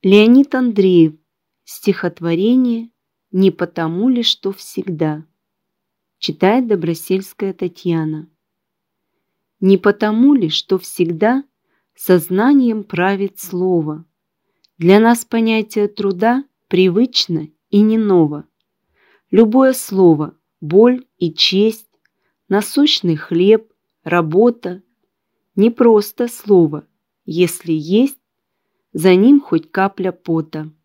Леонид Андреев. Стихотворение «Не потому ли, что всегда». Читает Добросельская Татьяна. Не потому ли, что всегда сознанием правит слово? Для нас понятие труда привычно и не ново. Любое слово – боль и честь, насущный хлеб, работа. Не просто слово, если есть за ним хоть капля пота.